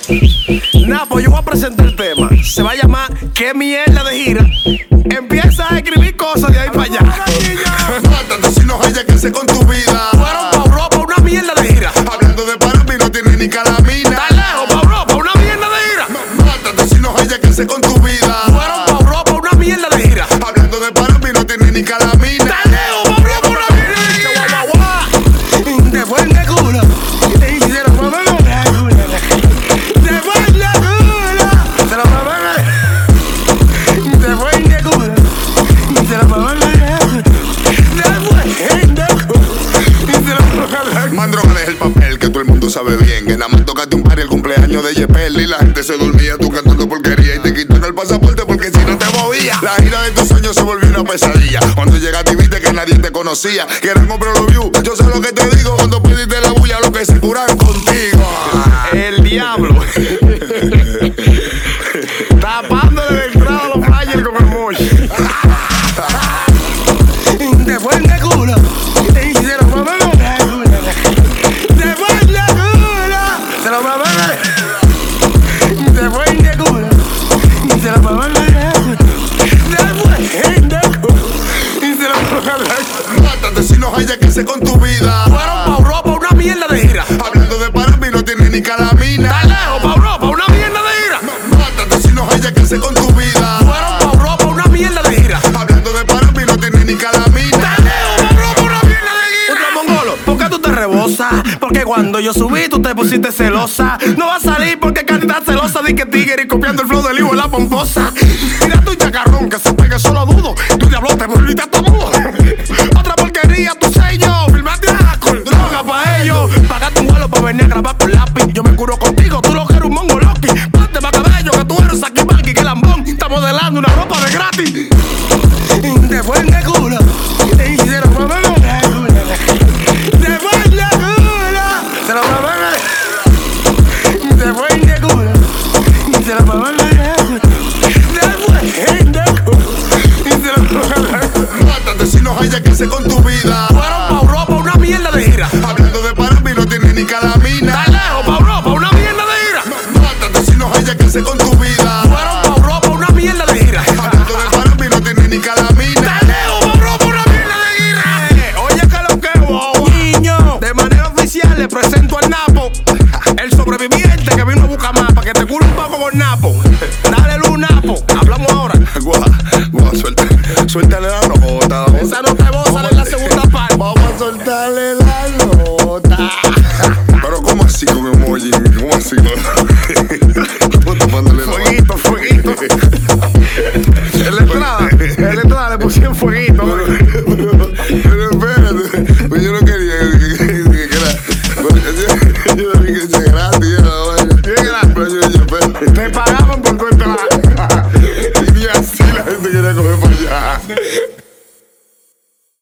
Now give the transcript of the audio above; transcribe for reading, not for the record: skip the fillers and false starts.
Napo, yo voy a presentar el tema. Se va a llamar ¿Qué mierda de gira? Empieza a escribir cosas de ahí para allá. Mátate si no hayas que hacer con tu vida. Fueron pa' Europa, una mierda de gira. Hablando de Parapi no tiene ni calamina. Está lejos, pa' Europa, una mierda de gira. Mátate si no hayas que hacer con tu vida. Fueron pa' Europa, una mierda de gira. Hablando de Parapi no tiene ni calamina. Está lejos, pa' Europa, una mierda de gira. Guau, guau, guau. Te fue de culo. Te hicieron mamá de culo. Te fue de culo. Se lo mamá de culo. Te fue de culo. Se lo mamá de culo. Mandrón es el papel que todo el mundo sabe bien. Que nada más tocaste un party el cumpleaños de Yepel y la gente se dormía tú cantando porquería y te quitaron el pasaporte porque si no te movía. La gira de tus sueños se volvió una pesadilla. Cuando llegaste y viste que nadie te conocía. Quieren comprar los views, yo sé lo que te digo. Cuando pediste la bulla, lo que se curan contigo. El diablo. Tapándole de entrada a los flyers con el moche. Te fue de culo. Te hicieron mamá de culo. Te fue de culo. Se lo mamá de culo. Te fue de culo. Se lo mamá de culo. Te fue de culo. Y se lo mamá de culo. Mátate si no hayas que hacer con tu vida. Fueron pa' Europa, una mierda de gira. Hablando de Parapi no tiene ni calamina. Está lejos, pa' Europa, una mierda de gira. Mátate si no hayas que hacer con tu vida. Fueron pa' Europa, una mierda de gira. Hablando de Parapi no tiene ni calamina. ¿Por qué tú te rebosas? Porque cuando yo subí tú te pusiste celosa. No va a salir porque carita celosa di que tigre y copiando el flow del hijo de la pomposa. Mira tu chacarrón que se pegue solo dudo. Tu diablo te volviste a mudo. Otra porquería, tu sello. Filmate con droga pa' ellos. Pagaste un vuelo pa' venir a grabar por lápiz. Yo me curo contigo, tú lo que eres un mongo loki. Ponte más cabello que tú eres aquí Balki, que lambón. Está modelando una ropa de gratis. Te fue de culo. Te hicieron mamá de culo. Te fue de culo. Se lo mamá de culo. Te fue de culo. Se lo mamá de culo. Te fue de culo. Se lo mamá de culo. Mátate si no hayas que hacer con tu vida. Fueron pa' Europa, una mierda de gira. Hablando de Parapi no tiene ni calamina. Está lejos, pa' Europa, una mierda de gira. Mátate si no hayas que hacer con tu vida. Fueron pa' Europa, una mierda de gira. Hablando de Parapi no tiene ni calamina. Está lejos, pa' Europa, una mierda de gira. Oye, que lo que wow, niño. De manera oficial le presento al Napo, el sobreviviente que vino a buscar más para que te cure un poco con Napo. Dale luz, Napo. Hablamos ahora. Guau, suéltale la nota. Esa nota de voz sale en la segunda parte. Vamos a soltarle la nota. Pero ¿cómo así con emoji? ¿Cómo así? ¿Cómo tapándole la nota? Fueguito, fueguito. En la entrada le pusieron fueguito. Pero espérate, pues yo no quería que era. Yo no vi que sea gratis. Pero yo dije, espérate. Te pagaban por tu entrada. Y ni así la gente quería coger para allá.